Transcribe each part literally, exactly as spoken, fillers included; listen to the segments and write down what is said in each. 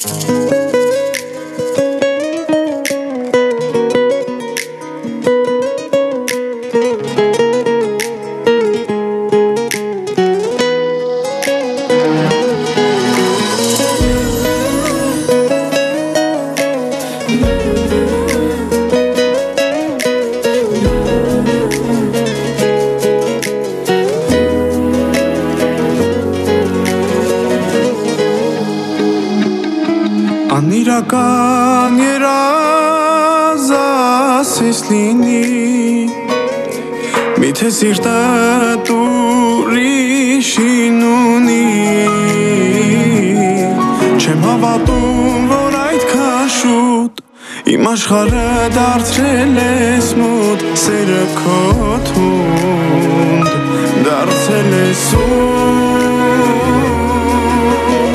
Անիրական երազ ասես լինի Միթե սիրտդ ուրիշին ունի Չեմ հավատում, որ այդքան շուտ Իմ աշխարհը դարձրել ես մութ Սերը քո թունդ դարձել ես ուտ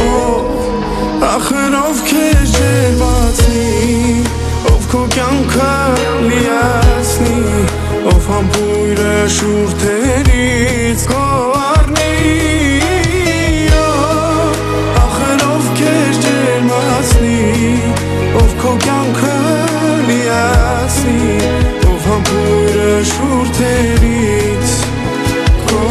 Ախր ով քեզ ջերմացնի Ով քո կյանքը լիացնի Ով համբույրը շուրթերից քո առնի Ախր ով քեզ ջերմացնի Ով քո կյանքը լիացնի Ով համբույրը շուրթերից քո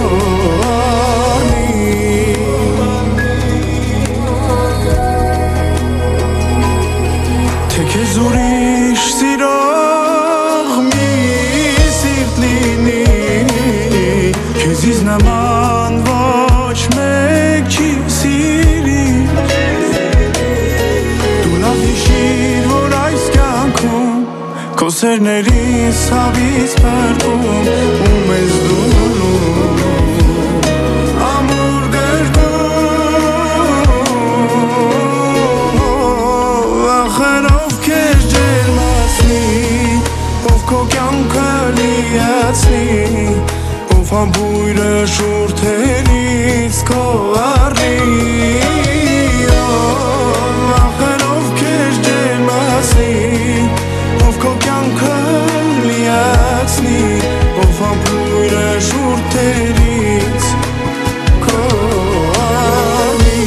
Քեզ ուրիշ սիրող մի սիրտ լինի Քեզից նման ոչ մեկ չի սիրի Դու լավ հիշիր, որ այս կյանքում Քո սերներից հավից պրկում ու մեզ դունում Ամուր գրկում Ախր Ով քո կյանքը լիացնի Ով համբույրը շուրթերից քո առնի Ախր ով քեզ ջերմացնի Ով քո կյանքը լիացնի Ով համբույրը շուրթերից քո առնի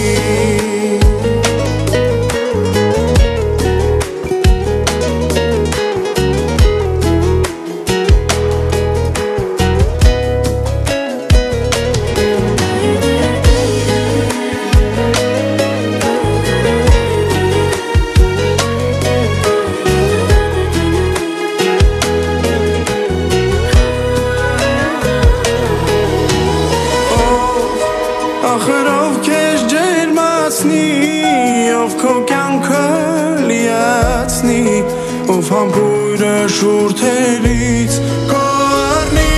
Ախր ով քեզ ջերմացնի Ով քո կյանքը լիացնի Ով համբույրը շուրթերից քո առնի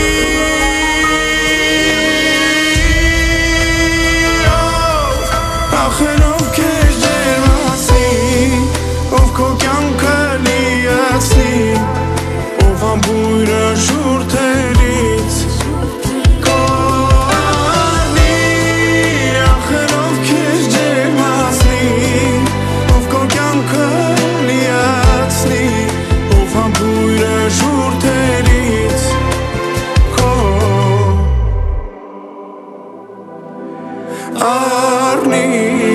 Ախր ով քեզ ջերմացնի Ով քո կյանքը լիացնի Ով համբույրը շուրթերից Arni